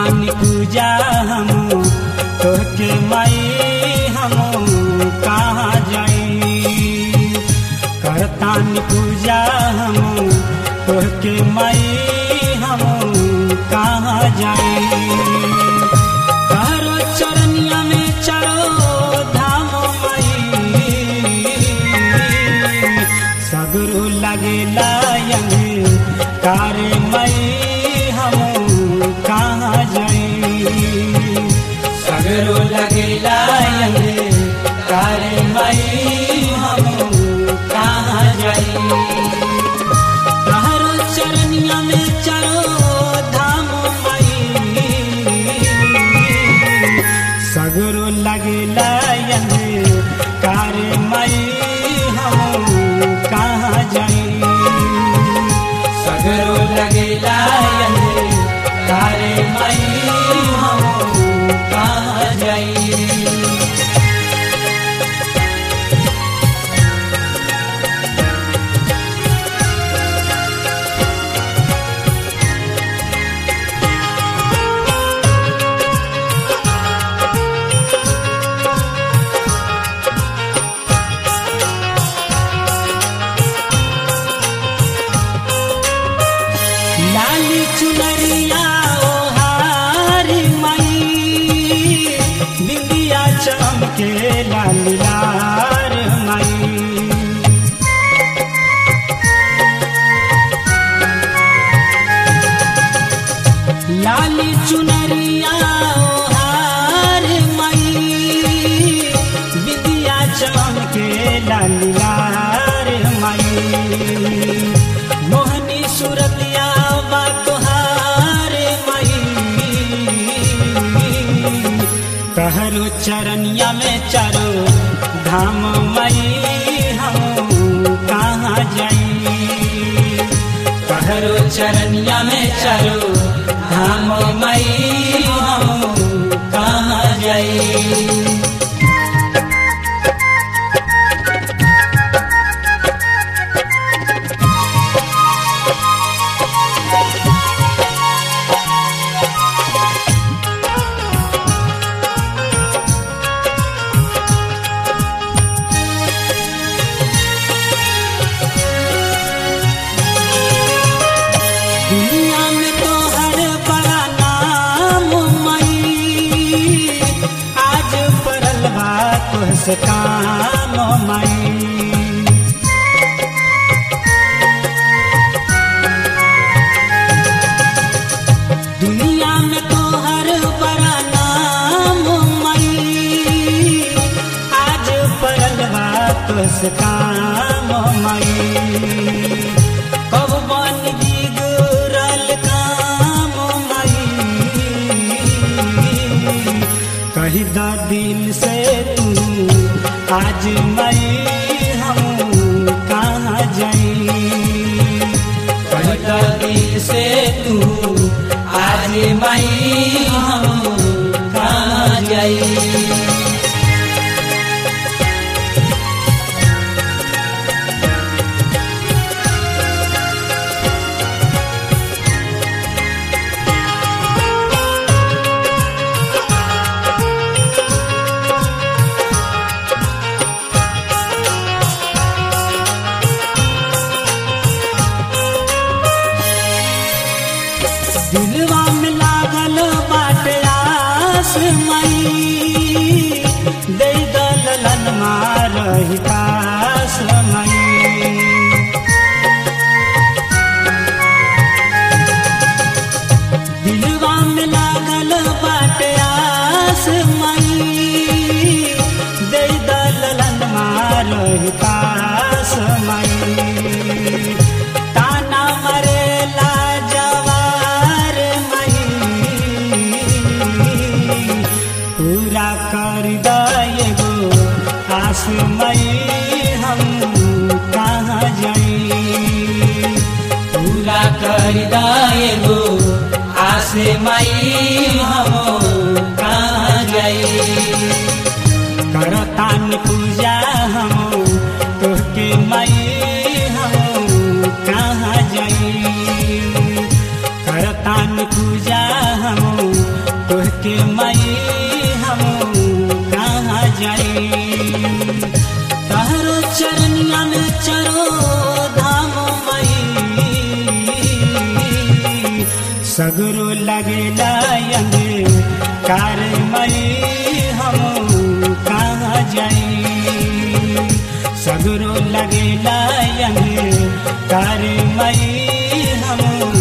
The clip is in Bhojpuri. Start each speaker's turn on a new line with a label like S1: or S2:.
S1: करतानी पूजा हम तोहके माई हम कहाँ जाई। करतानी पूजा हम तोहके माई हम कहाँ जाई। तारो चरनिया में चरो धाम माई सगरो लगेला कारे माई हम कहाँ जाई। सगरो लगेला कारे माई हम कहाँ जाई। तहरो चरनिया में चरो धाम माई सगरो लगेला कारे माई हम कहाँ जाई। सगरो लगेला कारे माई हम कहाँ जाई। लाली चुनरिया ओहारी माई बिंदिया चमके लाली लार माई। लाली चुनरिया ओहारी माई बिंदिया चमके लाली लार माई। मोहनी सूरतिया तहरो चरनिया में चरो धाम माई हम कहाँ जाई। तहरो चरनिया में चरो धाम माई हम कहाँ जाई। दुनिया में तो हर बड़ा नाम माई आज पड़ल बा तोहसे काम माई। दुनिया में तो हर बड़ा नाम माई आज पड़ल बा तोहसे काम माई। कब बन कही दा दिल से तू आज माई हम कहाँ जाई। कही दा दिल से तू आज माई हम कहाँ जाई। दिलवा में लागल बाटे आस माई दे दलन मारही पास माई। दिलवा में लागल बाटे आस माई दे दलन मारही पास माई। ताना मरेला पूरा कर दो आस माई हम कहाँ जाई। पूरा कर दो आस माई हम कहाँ जाई। करतानी पूजा हम तोहके माई हम कहाँ जाई। करतानी पूजा हम सगुरु लगेला कार मई हम कहाँ जाई सगुरु लगेला कार मई हम